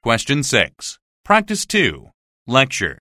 Question 6. Practice 2. Lecture.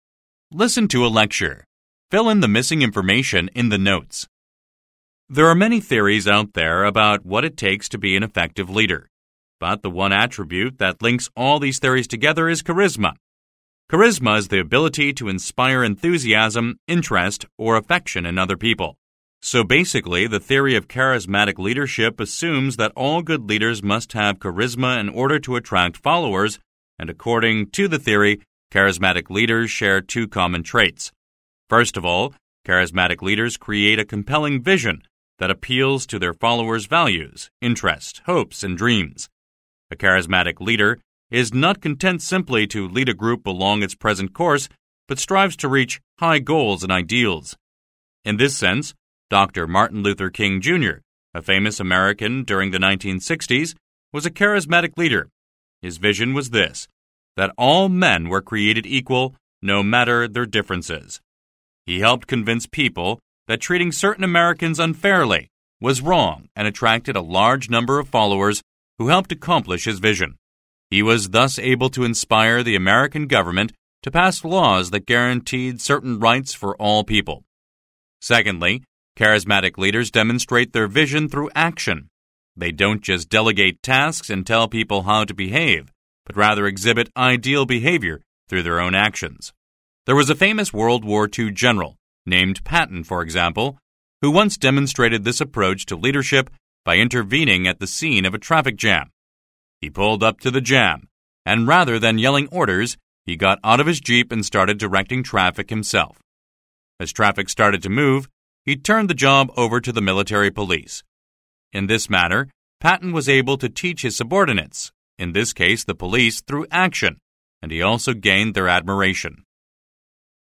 Listen to a lecture. Fill in the missing information in the notes. There are many theories out there about what it takes to be an effective leader. But the one attribute that links all these theories together is charisma. Charisma is the ability to inspire enthusiasm, interest, or affection in other people. So basically, the theory of charismatic leadership assumes that all good leaders must have charisma in order to attract followers, and according to the theory, charismatic leaders share two common traits. First of all, charismatic leaders create a compelling vision that appeals to their followers' values, interests, hopes, and dreams. A charismatic leader is not content simply to lead a group along its present course, but strives to reach high goals and ideals. In this sense, Dr. Martin Luther King Jr., a famous American during the 1960s, was a charismatic leader. His vision was this, that all men were created equal, no matter their differences. He helped convince people that treating certain Americans unfairly was wrong and attracted a large number of followers who helped accomplish his vision. He was thus able to inspire the American government to pass laws that guaranteed certain rights for all people. Secondly, charismatic leaders demonstrate their vision through action. They don't just delegate tasks and tell people how to behave, but rather exhibit ideal behavior through their own actions. There was a famous World War II general, named Patton, for example, who once demonstrated this approach to leadership by intervening at the scene of a traffic jam. He pulled up to the jam, and rather than yelling orders, he got out of his Jeep and started directing traffic himself. As traffic started to move, he turned the job over to the military police. In this manner, Patton was able to teach his subordinates, in this case the police, through action, and he also gained their admiration.